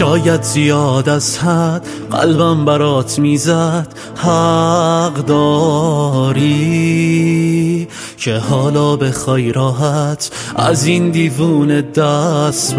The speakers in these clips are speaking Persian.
شاید زیاد از حد قلبم برات میزد، حق داری که حالا بخوای راحت از این دیوونه دست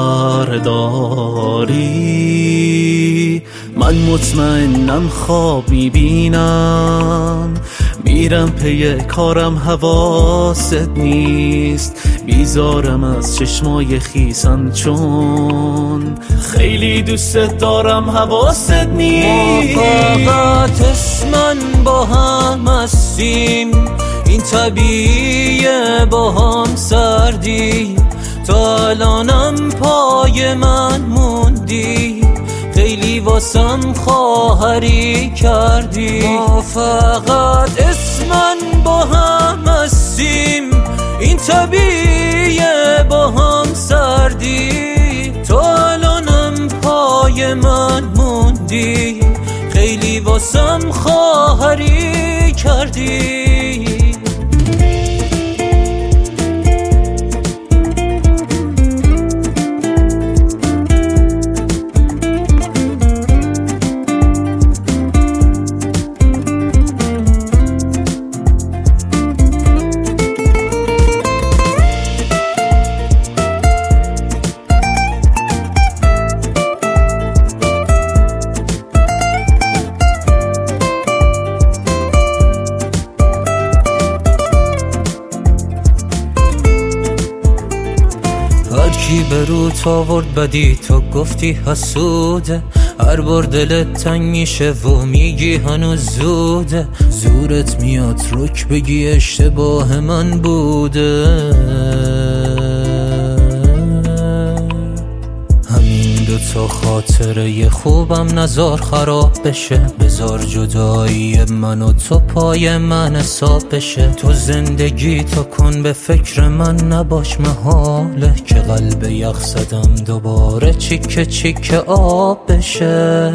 برداری. من مطمئنم خواب میبینم، میرم پی کارم حواست نیست، بیزارم از چشمای خیسم چون خیلی دوست دارم حواست نیست. ما فقط اسمن با هم هستیم، این طبیعیه با هم سردی، تا الانم پای من موندی، خیلی واسم خواهری کردی. ما فقط اسمن با هم هستیم، این طبیعیه با هم سردی، تا الانم پای من موندی، خیلی واسم خواهری کردی. کی به روت آورد بدی تو گفتی حسوده، هر بار دلت تنگ میشه و میگی هنوز زوده، زورت میاد رک بگی اشتباه من بوده. همین دوتا خاطره خوبم نزار خراب بشه، بزار جدایی من و تو پای من حساب بشه. تو زندگی تو کن به فکر من نباش محاله، که قلب یخ زدم دوباره چیکه چیکه آب بشه.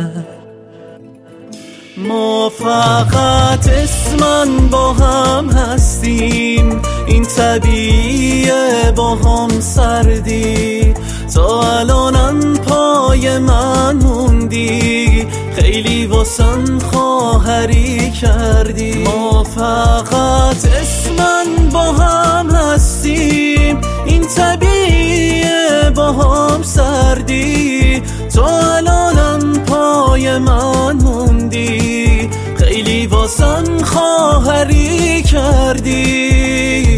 ما فقط اسمن با هم هستیم، این طبیعیه با هم سردی، تا الانم پای من موندی، خیلی واسم خواهری کردی. ما فقط اسمن با هم هستیم، این طبیعیه با هم سردی، تا الانم پای من موندی، خیلی واسم خواهری کردی.